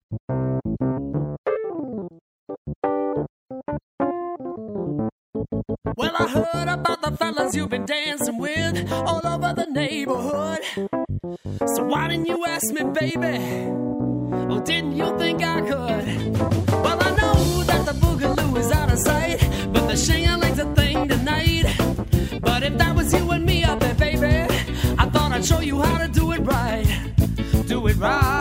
Well, I heard about the fellas you've been dancing with all over the neighborhood. So why didn't you ask me, baby? Or didn't you think I could? Well, I know that the boogaloo is out of sight, but the shingling a thing tonight. But if that was you and me up there, baby, I thought I'd show you how to do it right. Do it right.